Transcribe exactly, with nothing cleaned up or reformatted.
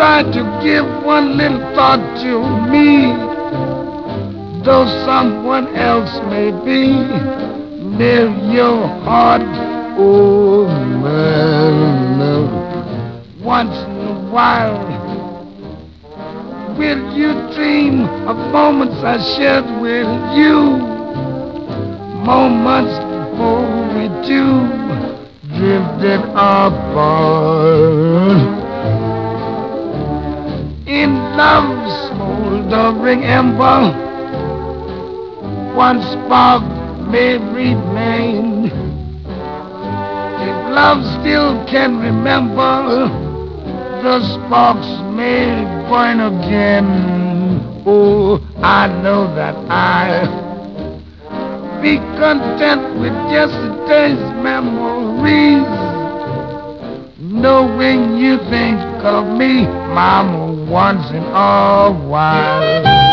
try to give one little thought to me, though someone else may be near your heart. Oh man, once in a while, will you dream of moments I shared with you? Moments before we two drifted apart. In love's smoldering ember, one spark may remain. If love still can remember, the sparks may burn again. Oh, I know that I be content with yesterday's memories, knowing you think of me, mama, once in a while.